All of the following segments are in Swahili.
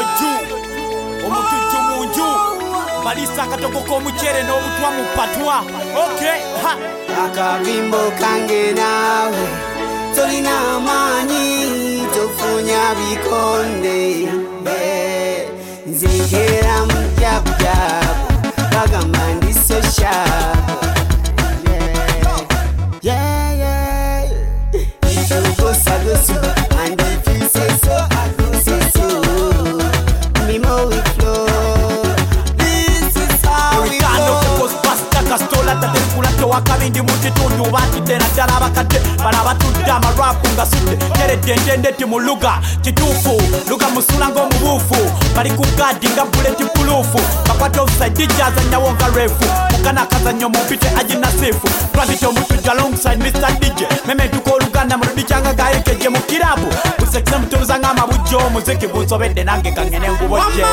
ju omutujju munju malisa akatogo k'omucere n'obutwa mu patwa. Okay, ha akavimbo kange nawe tolina amaanyi tofunya bikonde nzekera mujabujabu bagamba ndi so sharp. Gosa and if you say so, I go say so. Me more we flow. This is how we go. Kastola tatekula tewakabindi mu kitundu batidde naddala abakadde bano abatudde amarwapu nga sudde teredendendeti mu luga kituufu luga musula ng'omubuufu bali ku gaadi nga buleti puluufu bakwata offside jazanyawo nga refu mukana akazannyo mu mpite aginasifu twabita omutujja alongside Mr. DJ mementuka oluganda mu ludi kyanga gayekeje mu kirabu busekise mutunuza ng'amabujjo omuziki bunsobedde nange kangene ngubojje.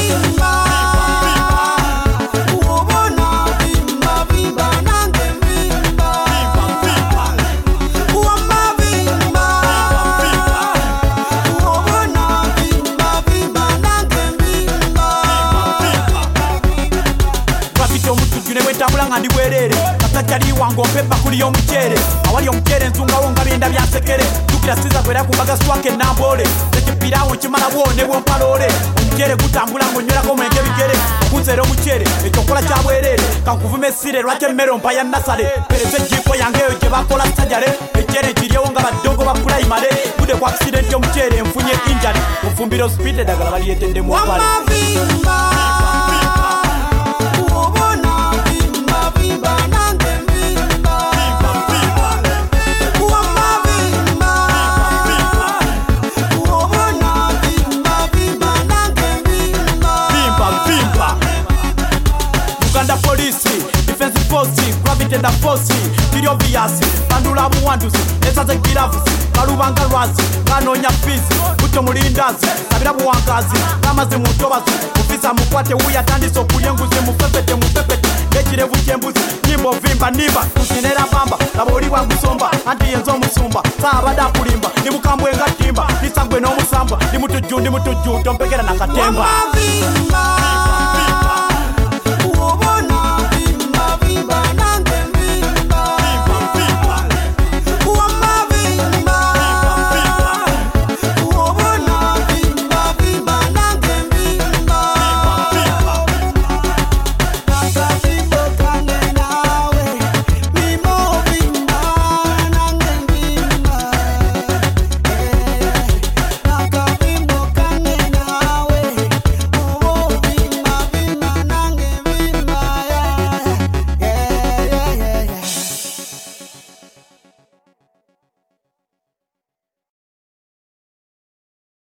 Ntambula ndi bwerere kasajjali wange ompepa kuli y'omucere awali omucere nsungawo nga byenda byansekere tukira siza kwera kumbaga swake nambole ekipirawo kimala bwone bwompaloole omucere gutambula ng'onywelako mwenge bigere okunseera omucere ekyokola kya bwerere kankuvume essire lwaki emmere ompaya nasale perese ejjiiko yange eyo gye bakola sajale ecere kiryewo nga baddogo ba pulayimale budde ku akisidenti omucere nfunye injali ofumbiro spide eddagala balyeteddemu opale. Defense force, gravity and force, video biasi, bandula buwanduzi, esaze giravuzi, kalubanga lwazi, kanonya fizi, buto mulindazi, sabira buwangazi, kamazi mutobazi, mufisa mukwate uya tandisa okulya enguzi mufepete mufepete, nekirevu kyembuzi, nyimbo vimba niba, kusinera bamba, laboli wangusomba, anti yenzo omusumba, saabada kulimba, ni mukambwe nga timba, nisangwe n'omusamba, ni mutujju, tompekera nakatemba.